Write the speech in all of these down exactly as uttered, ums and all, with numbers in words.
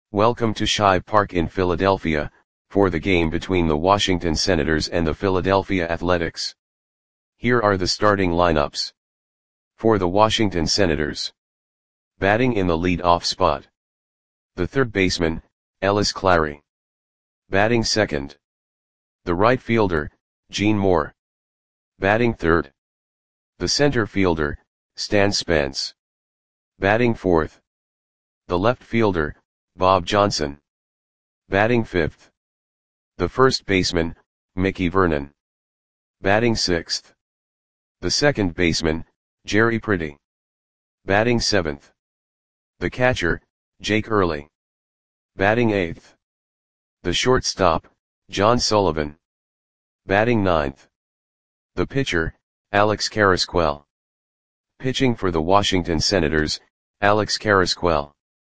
Welcome to Shive Park in Philadelphia, for the game between the Washington Senators and the Philadelphia Athletics. Here are the starting lineups. For the Washington Senators. Batting in the lead-off spot. The third baseman, Ellis Clary. Batting second. The right fielder, Gene Moore. Batting third. The center fielder, Stan Spence. Batting fourth. The left fielder, Bob Johnson. Batting fifth. The first baseman, Mickey Vernon. Batting sixth. The second baseman, Jerry Pretty. Batting seventh. The catcher, Jake Early. Batting eighth. The shortstop, John Sullivan. Batting ninth. The pitcher, Alex Carrasquel. Pitching for the Washington Senators, Alex Carrasquel.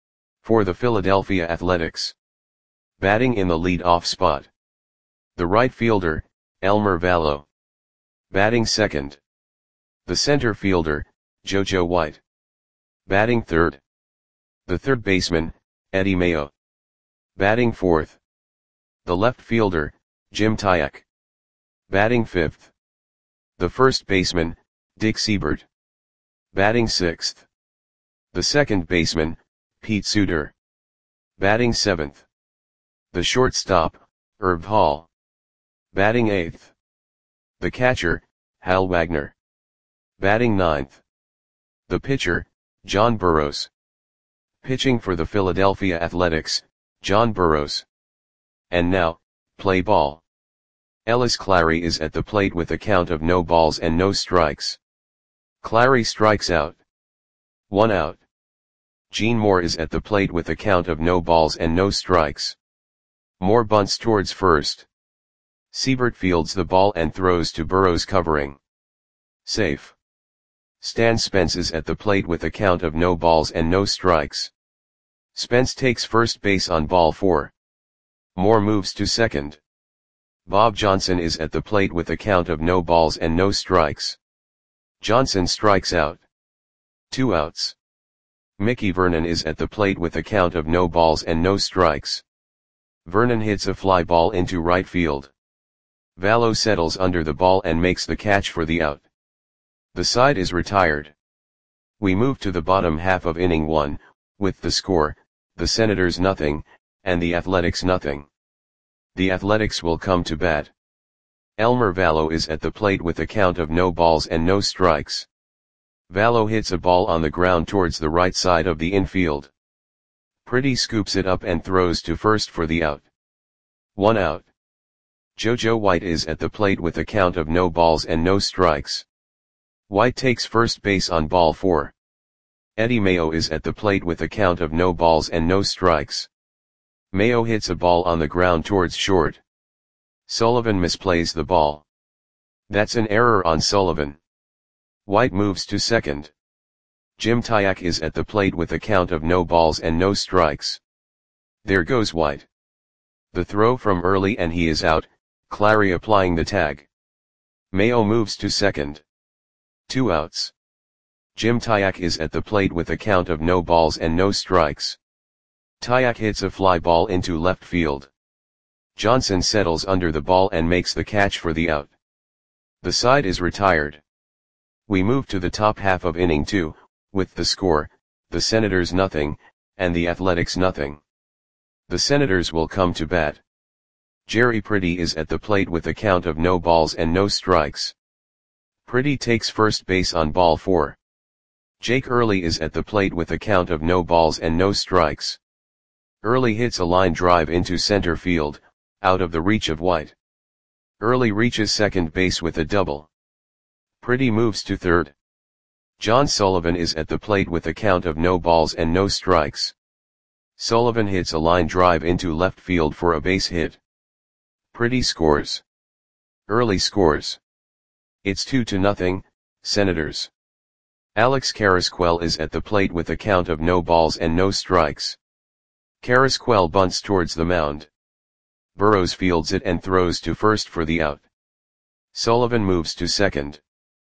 For the Philadelphia Athletics. Batting in the lead-off spot. The right fielder, Elmer Valo. Batting second. The center fielder, JoJo White. Batting third. The third baseman, Eddie Mayo. Batting fourth. The left fielder, Jim Tyack. Batting fifth. The first baseman, Dick Siebert. Batting sixth. The second baseman, Pete Suter. Batting seventh. The shortstop, Herb Hall. Batting eighth. The catcher, Hal Wagner. Batting ninth. The pitcher, John Burroughs. Pitching for the Philadelphia Athletics, John Burroughs. And now, play ball. Ellis Clary is at the plate with a count of no balls and no strikes. Clary strikes out. One out. Gene Moore is at the plate with a count of no balls and no strikes. Moore bunts towards first. Siebert fields the ball and throws to Burroughs covering. Safe. Stan Spence is at the plate with a count of no balls and no strikes. Spence takes first base on ball four. Moore moves to second. Bob Johnson is at the plate with a count of no balls and no strikes. Johnson strikes out. Two outs. Mickey Vernon is at the plate with a count of no balls and no strikes. Vernon hits a fly ball into right field. Valo settles under the ball and makes the catch for the out. The side is retired. We move to the bottom half of inning one, with the score, the Senators nothing, and the Athletics nothing. The Athletics will come to bat. Elmer Valo is at the plate with a count of no balls and no strikes. Valo hits a ball on the ground towards the right side of the infield. Pretty scoops it up and throws to first for the out. One out. JoJo White is at the plate with a count of no balls and no strikes. White takes first base on ball four. Eddie Mayo is at the plate with a count of no balls and no strikes. Mayo hits a ball on the ground towards short. Sullivan misplays the ball. That's an error on Sullivan. White moves to second. Jim Tyack is at the plate with a count of no balls and no strikes. There goes White. The throw from Early and he is out, Clary applying the tag. Mayo moves to second. Two outs. Jim Tyack is at the plate with a count of no balls and no strikes. Tyack hits a fly ball into left field. Johnson settles under the ball and makes the catch for the out. The side is retired. We move to the top half of inning two, with the score, the Senators nothing, and the Athletics nothing. The Senators will come to bat. Jerry Pretty is at the plate with a count of no balls and no strikes. Pretty takes first base on ball four. Jake Early is at the plate with a count of no balls and no strikes. Early hits a line drive into center field, out of the reach of White. Early reaches second base with a double. Pretty moves to third. John Sullivan is at the plate with a count of no balls and no strikes. Sullivan hits a line drive into left field for a base hit. Pretty scores. Early scores. It's two to nothing, Senators. Alex Carrasquel is at the plate with a count of no balls and no strikes. Carrasquel bunts towards the mound. Burroughs fields it and throws to first for the out. Sullivan moves to second.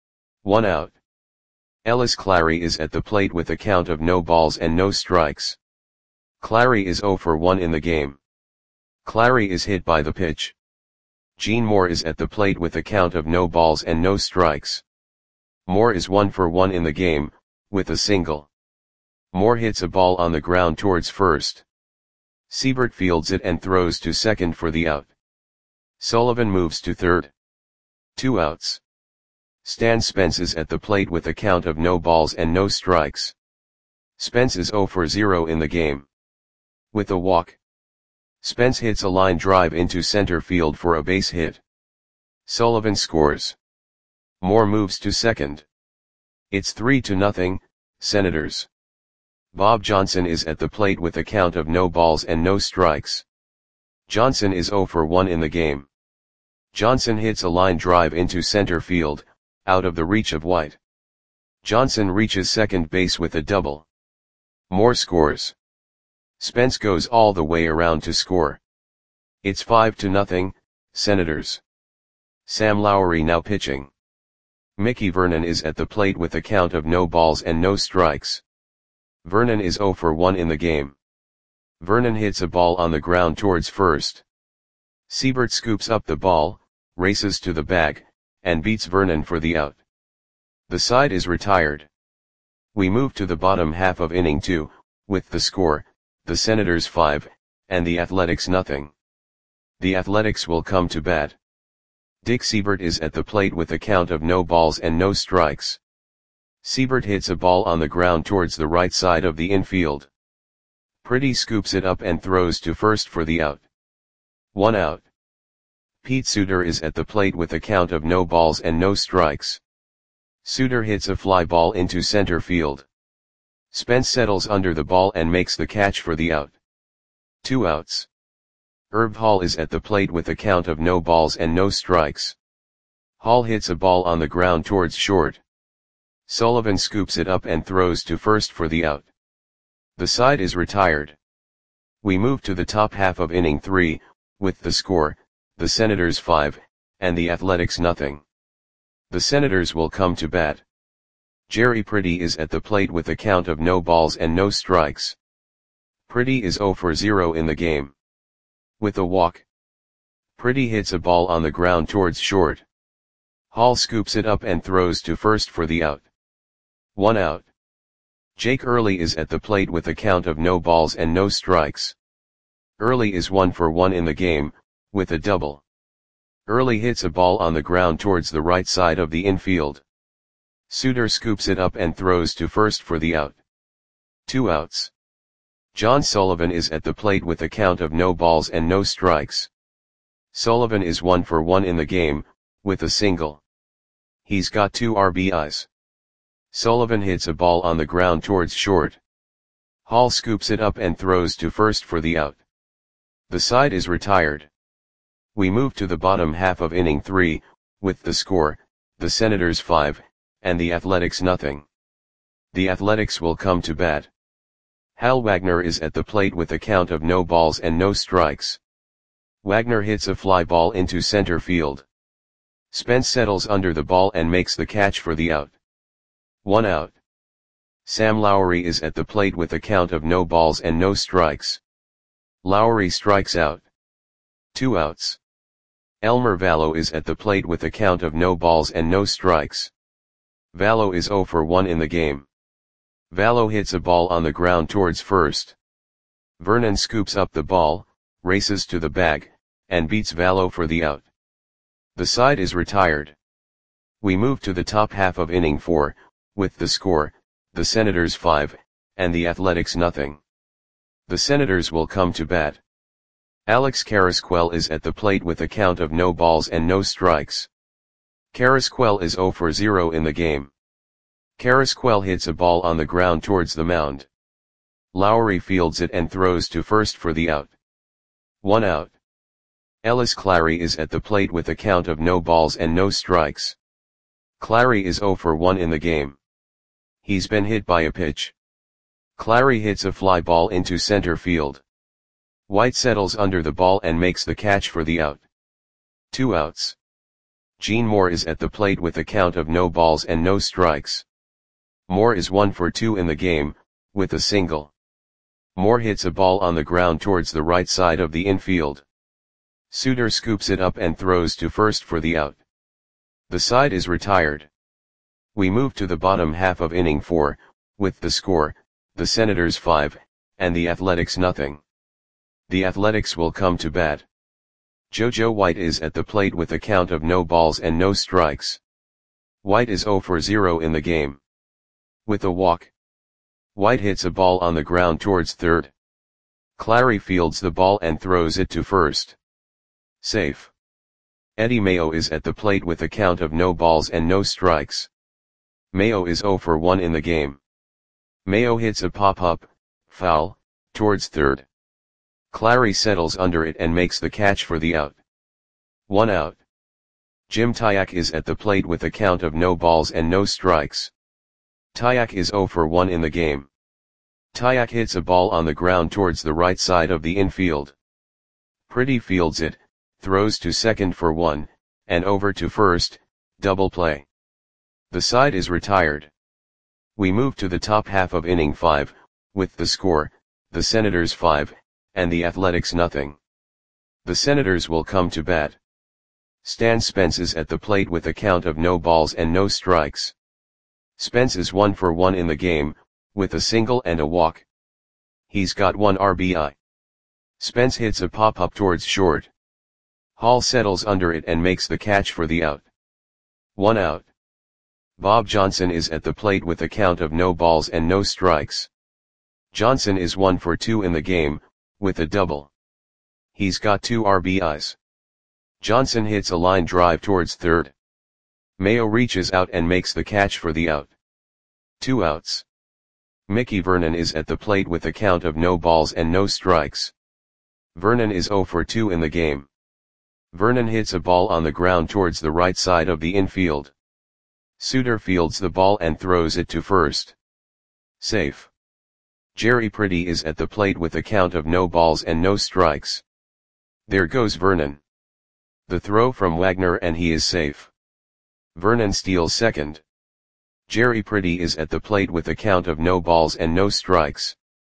One out. Ellis Clary is at the plate with a count of no balls and no strikes. Clary is zero for one in the game. Clary is hit by the pitch. Gene Moore is at the plate with a count of no balls and no strikes. Moore is one for one in the game, with a single. Moore hits a ball on the ground towards first. Siebert fields it and throws to second for the out. Sullivan moves to third. Two outs. Stan Spence is at the plate with a count of no balls and no strikes. Spence is zero for zero in the game. With a walk, Spence hits a line drive into center field for a base hit. Sullivan scores. Moore moves to second. It's three to nothing, Senators. Bob Johnson is at the plate with a count of no balls and no strikes. Johnson is zero for one in the game. Johnson hits a line drive into center field, out of the reach of White. Johnson reaches second base with a double. Moore scores. Spence goes all the way around to score. It's five to nothing, Senators. Sam Lowry now pitching. Mickey Vernon is at the plate with a count of no balls and no strikes. Vernon is zero for one in the game. Vernon hits a ball on the ground towards first. Siebert scoops up the ball, races to the bag, and beats Vernon for the out. The side is retired. We move to the bottom half of inning two, with the score, the Senators five, and the Athletics nothing. The Athletics will come to bat. Dick Siebert is at the plate with a count of no balls and no strikes. Siebert hits a ball on the ground towards the right side of the infield. Pretty scoops it up and throws to first for the out. One out. Pete Suter is at the plate with a count of no balls and no strikes. Suter hits a fly ball into center field. Spence settles under the ball and makes the catch for the out. Two outs. Herb Hall is at the plate with a count of no balls and no strikes. Hall hits a ball on the ground towards short. Sullivan scoops it up and throws to first for the out. The side is retired. We move to the top half of inning three, with the score, the Senators five, and the Athletics nothing. The Senators will come to bat. Jerry Pretty is at the plate with a count of no balls and no strikes. Pretty is zero for zero in the game. With a walk, Pretty hits a ball on the ground towards short. Hall scoops it up and throws to first for the out. One out. Jake Early is at the plate with a count of no balls and no strikes. Early is one for one in the game, with a double. Early hits a ball on the ground towards the right side of the infield. Suter scoops it up and throws to first for the out. Two outs. John Sullivan is at the plate with a count of no balls and no strikes. Sullivan is one for one in the game, with a single. He's got two R B Is. Sullivan hits a ball on the ground towards short. Hall scoops it up and throws to first for the out. The side is retired. We move to the bottom half of inning three, with the score, the Senators five, and the Athletics nothing. The Athletics will come to bat. Hal Wagner is at the plate with a count of no balls and no strikes. Wagner hits a fly ball into center field. Spence settles under the ball and makes the catch for the out. One out. Sam Lowry is at the plate with a count of no balls and no strikes. Lowry strikes out. Two outs. Elmer Vallow is at the plate with a count of no balls and no strikes. Vallow is zero for one in the game. Vallow hits a ball on the ground towards first. Vernon scoops up the ball, races to the bag, and beats Vallow for the out. The side is retired. We move to the top half of inning four, with the score, the Senators five, and the Athletics nothing. The Senators will come to bat. Alex Carrasquel is at the plate with a count of no balls and no strikes. Carrasquel is zero for zero in the game. Carrasquel hits a ball on the ground towards the mound. Lowry fields it and throws to first for the out. One out. Ellis Clary is at the plate with a count of no balls and no strikes. Clary is zero for one in the game. He's been hit by a pitch. Clary hits a fly ball into center field. White settles under the ball and makes the catch for the out. Two outs. Gene Moore is at the plate with a count of no balls and no strikes. Moore is one for two in the game, with a single. Moore hits a ball on the ground towards the right side of the infield. Suter scoops it up and throws to first for the out. The side is retired. We move to the bottom half of inning four, with the score, the Senators five, and the Athletics nothing. The Athletics will come to bat. JoJo White is at the plate with a count of no balls and no strikes. White is zero for zero in the game. With a walk, White hits a ball on the ground towards third. Clary fields the ball and throws it to first. Safe. Eddie Mayo is at the plate with a count of no balls and no strikes. Mayo is zero for one in the game. Mayo hits a pop-up, foul, towards third. Clary settles under it and makes the catch for the out. One out. Jim Tyak is at the plate with a count of no balls and no strikes. Tyak is zero for one in the game. Tyak hits a ball on the ground towards the right side of the infield. Pretty fields it, throws to second for one, and over to first, double play. The side is retired. We move to the top half of inning five, with the score, the Senators five, and the Athletics nothing. The Senators will come to bat. Stan Spence is at the plate with a count of no balls and no strikes. Spence is one for one in the game, with a single and a walk. He's got one R B I. Spence hits a pop-up towards short. Hall settles under it and makes the catch for the out. One out. Bob Johnson is at the plate with a count of no balls and no strikes. Johnson is one for two in the game, with a double. He's got two R B Is. Johnson hits a line drive towards third. Mayo reaches out and makes the catch for the out. Two outs. Mickey Vernon is at the plate with a count of no balls and no strikes. Vernon is zero for two in the game. Vernon hits a ball on the ground towards the right side of the infield. Suter fields the ball and throws it to first. Safe. Jerry Pretty is at the plate with a count of no balls and no strikes. There goes Vernon. The throw from Wagner and he is safe. Vernon steals second. Jerry Pretty is at the plate with a count of no balls and no strikes.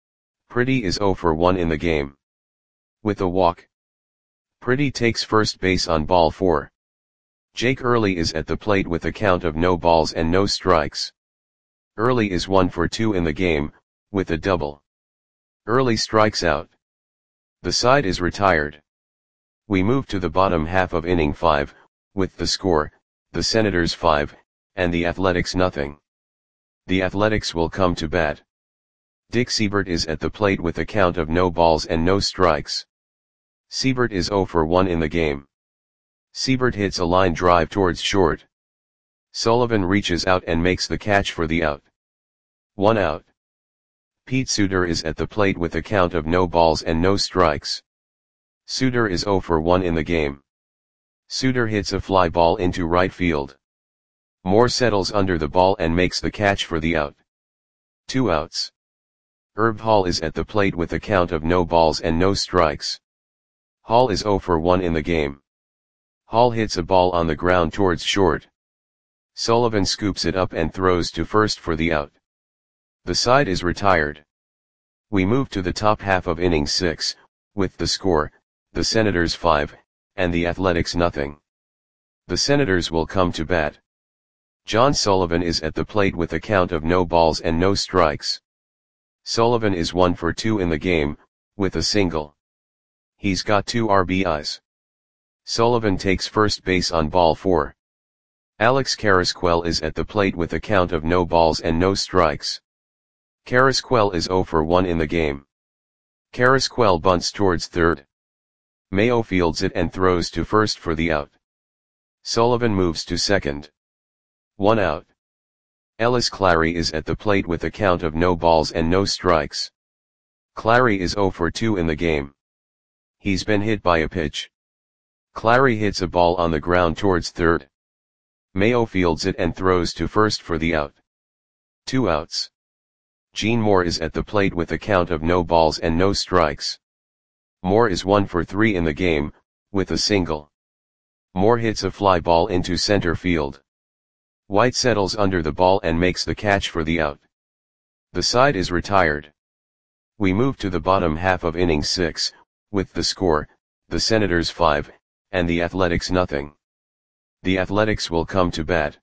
Pretty is zero for one in the game. With a walk, Pretty takes first base on ball four. Jake Early is at the plate with a count of no balls and no strikes. Early is one for two in the game, with a double. Early strikes out. The side is retired. We move to the bottom half of inning five, with the score, the Senators five, and the Athletics nothing. The Athletics will come to bat. Dick Siebert is at the plate with a count of no balls and no strikes. Siebert is zero for one in the game. Siebert hits a line drive towards short. Sullivan reaches out and makes the catch for the out. One out. Pete Suter is at the plate with a count of no balls and no strikes. Suter is zero for one in the game. Suter hits a fly ball into right field. Moore settles under the ball and makes the catch for the out. Two outs. Herb Hall is at the plate with a count of no balls and no strikes. Hall is zero for one in the game. Hall hits a ball on the ground towards short. Sullivan scoops it up and throws to first for the out. The side is retired. We move to the top half of inning six, with the score, the Senators five, and the Athletics nothing. The Senators will come to bat. John Sullivan is at the plate with a count of no balls and no strikes. Sullivan is one for two in the game, with a single. He's got two R B Is. Sullivan takes first base on ball four. Alex Carrasquel is at the plate with a count of no balls and no strikes. Carrasquel is zero for one in the game. Carrasquel bunts towards third. Mayo fields it and throws to first for the out. Sullivan moves to second. One out. Ellis Clary is at the plate with a count of no balls and no strikes. Clary is zero for two in the game. He's been hit by a pitch. Clary hits a ball on the ground towards third. Mayo fields it and throws to first for the out. Two outs. Gene Moore is at the plate with a count of no balls and no strikes. Moore is one for three in the game, with a single. Moore hits a fly ball into center field. White settles under the ball and makes the catch for the out. The side is retired. We move to the bottom half of inning six, with the score, the Senators five, and the Athletics nothing. The Athletics will come to bat.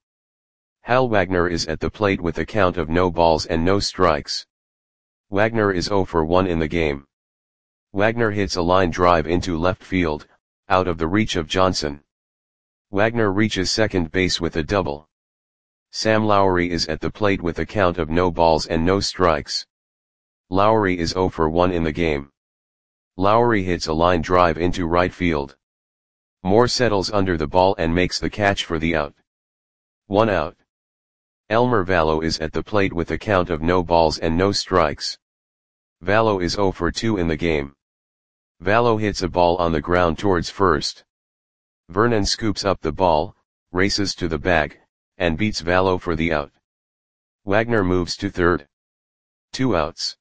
Hal Wagner is at the plate with a count of no balls and no strikes. Wagner is oh for one in the game. Wagner hits a line drive into left field, out of the reach of Johnson. Wagner reaches second base with a double. Sam Lowry is at the plate with a count of no balls and no strikes. Lowry is oh for one in the game. Lowry hits a line drive into right field. Moore settles under the ball and makes the catch for the out. One out. Elmer Vallo is at the plate with a count of no balls and no strikes. Vallo is oh for two in the game. Vallo hits a ball on the ground towards first. Vernon scoops up the ball, races to the bag, and beats Vallo for the out. Wagner moves to third. Two outs.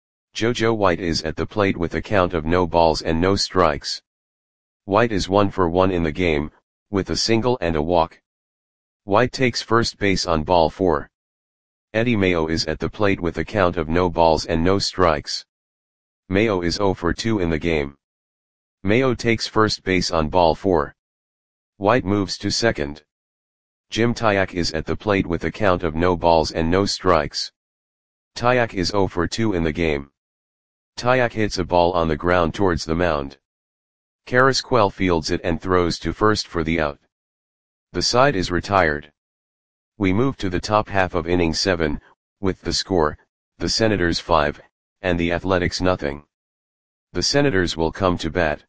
JoJo White is at the plate with a count of no balls and no strikes. White is one for one in the game, with a single and a walk. White takes first base on ball four. Eddie Mayo is at the plate with a count of no balls and no strikes. Mayo is oh for two in the game. Mayo takes first base on ball four. White moves to second. Jim Tyak is at the plate with a count of no balls and no strikes. Tyak is oh for two in the game. Tyak hits a ball on the ground towards the mound. Carrasquel fields it and throws to first for the out. The side is retired. We move to the top half of inning seven, with the score, the Senators five, and the Athletics nothing. The Senators will come to bat.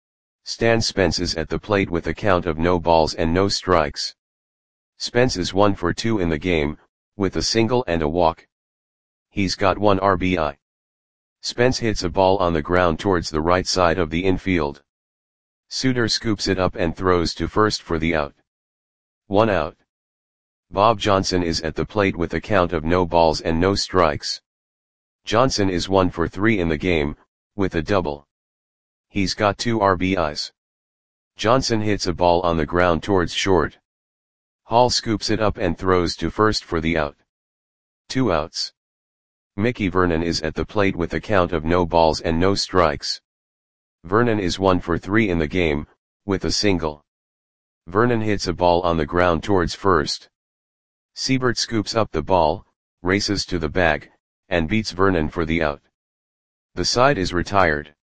Stan Spence is at the plate with a count of no balls and no strikes. Spence is one for two in the game, with a single and a walk. He's got one R B I. Spence hits a ball on the ground towards the right side of the infield. Suter scoops it up and throws to first for the out. One out. Bob Johnson is at the plate with a count of no balls and no strikes. Johnson is one for three in the game, with a double. He's got two R B Is. Johnson hits a ball on the ground towards short. Hall scoops it up and throws to first for the out. Two outs. Mickey Vernon is at the plate with a count of no balls and no strikes. Vernon is one for three in the game, with a single. Vernon hits a ball on the ground towards first. Siebert scoops up the ball, races to the bag, and beats Vernon for the out. The side is retired.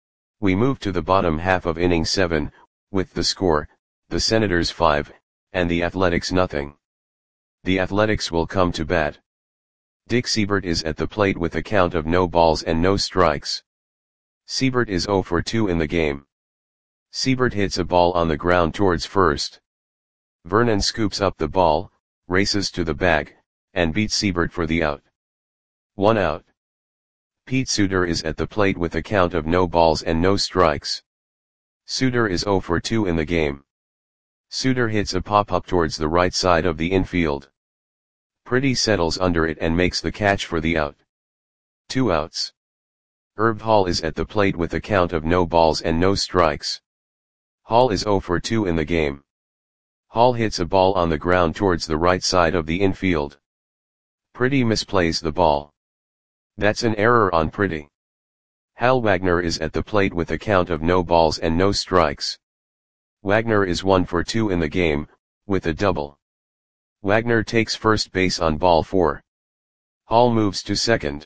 We move to the bottom half of inning seven, with the score, the Senators five, and the Athletics nothing. The Athletics will come to bat. Dick Siebert is at the plate with a count of no balls and no strikes. Siebert is oh for two in the game. Siebert hits a ball on the ground towards first. Vernon scoops up the ball, races to the bag, and beats Siebert for the out. One out. Pete Suter is at the plate with a count of no balls and no strikes. Suter is oh for two in the game. Suter hits a pop-up towards the right side of the infield. Pretty settles under it and makes the catch for the out. Two outs. Herb Hall is at the plate with a count of no balls and no strikes. Hall is oh for two in the game. Hall hits a ball on the ground towards the right side of the infield. Pretty misplays the ball. That's an error on Pretty. Hal Wagner is at the plate with a count of no balls and no strikes. Wagner is one for two in the game, with a double. Wagner takes first base on ball four. Hall moves to second.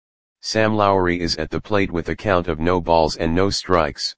Sam Lowry is at the plate with a count of no balls and no strikes.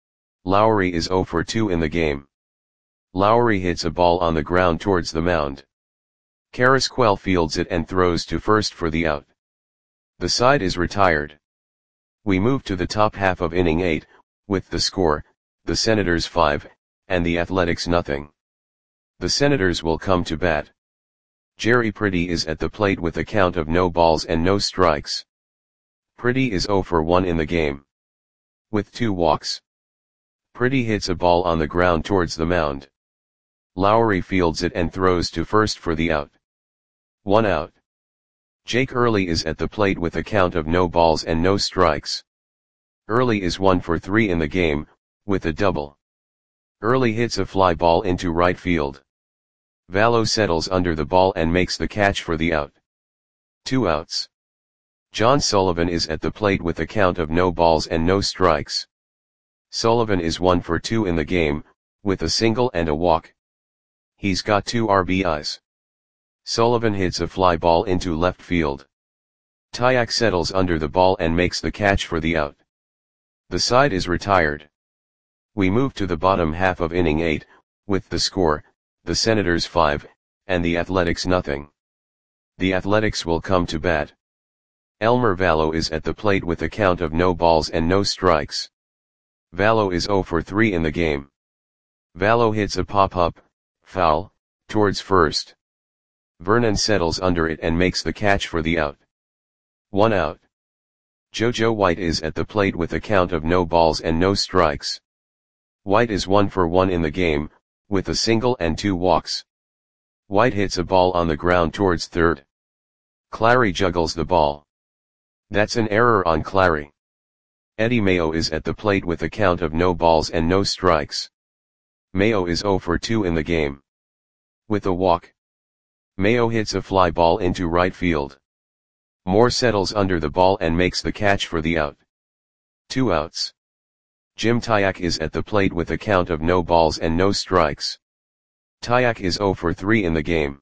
Lowry is oh for two in the game. Lowry hits a ball on the ground towards the mound. Carrasquel fields it and throws to first for the out. The side is retired. We move to the top half of inning eight, with the score, the Senators five, and the Athletics nothing. The Senators will come to bat. Jerry Pretty is at the plate with a count of no balls and no strikes. Pretty is oh for one in the game. With two walks. Pretty hits a ball on the ground towards the mound. Lowry fields it and throws to first for the out. One out. Jake Early is at the plate with a count of no balls and no strikes. Early is one for three in the game, with a double. Early hits a fly ball into right field. Vallo settles under the ball and makes the catch for the out. Two outs. John Sullivan is at the plate with a count of no balls and no strikes. Sullivan is one for two in the game, with a single and a walk. He's got two R B Is. Sullivan hits a fly ball into left field. Tayak settles under the ball and makes the catch for the out. The side is retired. We move to the bottom half of inning eight, with the score, the Senators five, and the Athletics nothing. The Athletics will come to bat. Elmer Vallow is at the plate with a count of no balls and no strikes. Vallow is zero for three in the game. Vallow hits a pop-up, foul, towards first. Vernon settles under it and makes the catch for the out. One out. JoJo White is at the plate with a count of no balls and no strikes. White is one for one in the game, with a single and two walks. White hits a ball on the ground towards third. Clary juggles the ball. That's an error on Clary. Eddie Mayo is at the plate with a count of no balls and no strikes. Mayo is zero for two in the game. With a walk. Mayo hits a fly ball into right field. Moore settles under the ball and makes the catch for the out. Two outs. Jim Tayak is at the plate with a count of no balls and no strikes. Tayak is zero for three in the game.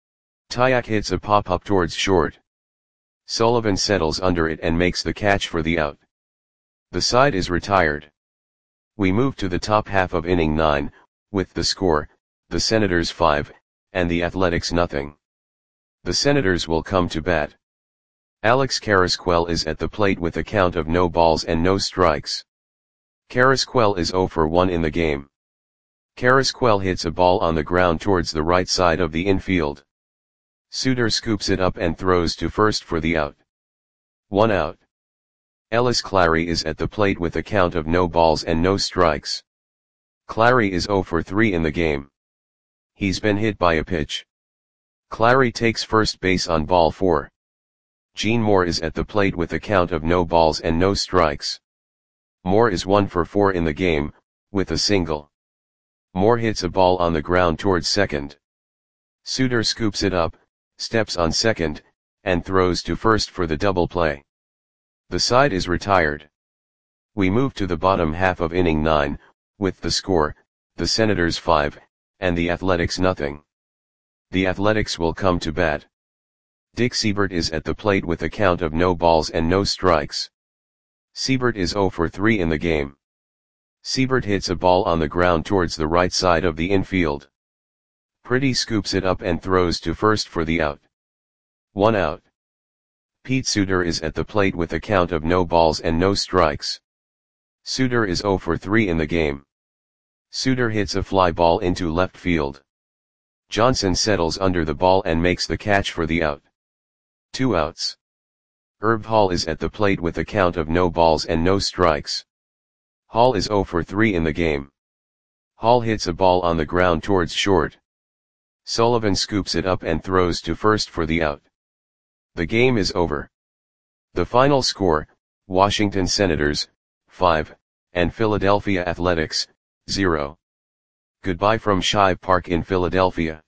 Tayak hits a pop-up towards short. Sullivan settles under it and makes the catch for the out. The side is retired. We move to the top half of inning nine, with the score, the Senators five, and the Athletics nothing. The Senators will come to bat. Alex Carrasquel is at the plate with a count of no balls and no strikes. Carrasquel is zero for one in the game. Carrasquel hits a ball on the ground towards the right side of the infield. Suter scoops it up and throws to first for the out. One out. Ellis Clary is at the plate with a count of no balls and no strikes. Clary is zero for three in the game. He's been hit by a pitch. Clary takes first base on ball four. Gene Moore is at the plate with a count of no balls and no strikes. Moore is one for four in the game, with a single. Moore hits a ball on the ground towards second. Suter scoops it up, steps on second, and throws to first for the double play. The side is retired. We move to the bottom half of inning nine, with the score, the Senators five, and the Athletics nothing. The Athletics will come to bat. Dick Siebert is at the plate with a count of no balls and no strikes. Siebert is zero for three in the game. Siebert hits a ball on the ground towards the right side of the infield. Pretty scoops it up and throws to first for the out. One out. Pete Suter is at the plate with a count of no balls and no strikes. Suter is zero for three in the game. Suter hits a fly ball into left field. Johnson settles under the ball and makes the catch for the out. Two outs. Herb Hall is at the plate with a count of no balls and no strikes. Hall is zero for three in the game. Hall hits a ball on the ground towards short. Sullivan scoops it up and throws to first for the out. The game is over. The final score, Washington Senators, five, and Philadelphia Athletics, zero. Goodbye from Shibe Park in Philadelphia.